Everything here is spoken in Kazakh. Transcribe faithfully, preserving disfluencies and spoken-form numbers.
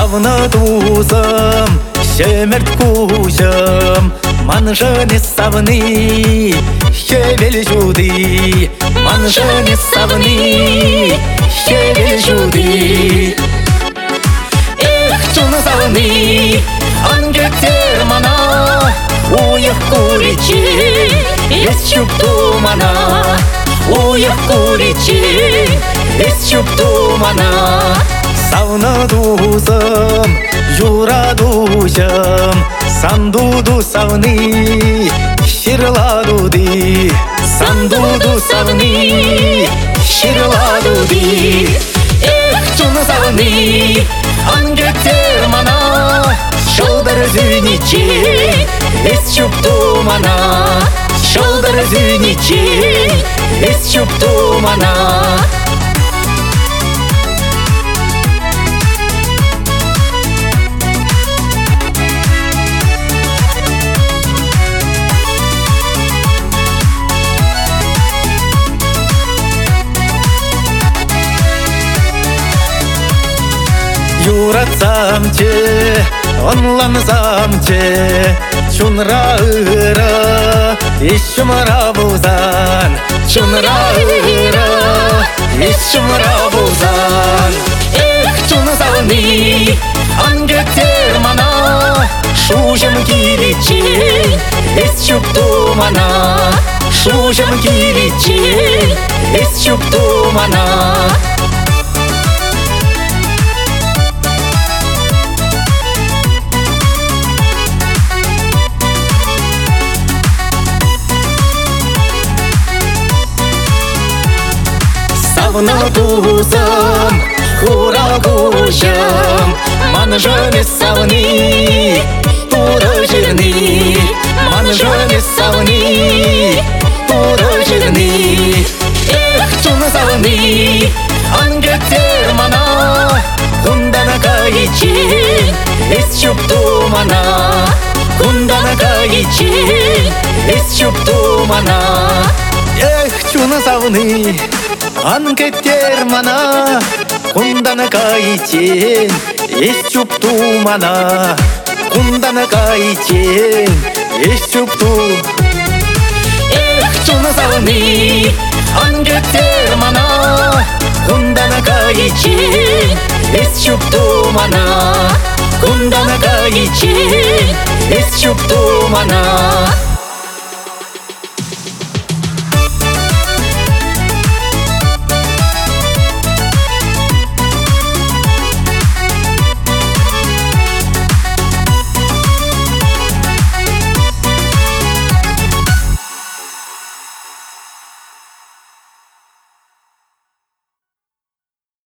Савны тузым, шемерт кужым, манжыны савны, шевел жуды, манжыны савны, шевел жуды. Эх, чуны савны, ангеттер мана, уйық куричи, ес чупту мана, уйық куричи, ес чупту мана. Савны тузым, юра дужым, сандуду савны, ширладуды, сандуду савны, ширладуды. Эх, чуны савны, ангеттер мана, шолдар зюничи, ес чупту мана, шолдар зюничи, ес чупту мана. Юратсамче, онлансамче, чунра ыра, ишчумра бузан, чунра ыра, ишчумра бузан. Эх, чуны савны, ангеттер мана, шужым киличи, эс чупту мана, шужым киличи, эс чупту мана. Савны тузым, хура кужым, манжыны савны, туры жирны, манжыны савны, туры жирны. Эх, чуны савны, ангеттер мана, кундана кайчи, эс чупту мана, кундана кайчи, эс чупту мана. Эх, чуны савны, ангеттер мана, кундана кайчен, ес чупту мана, кундана кайчен, ес чупту. Эх, чуны савны, ангеттер мана, кундана кайчен, ес чупту мана, кундана кайчен, ес чупту мана.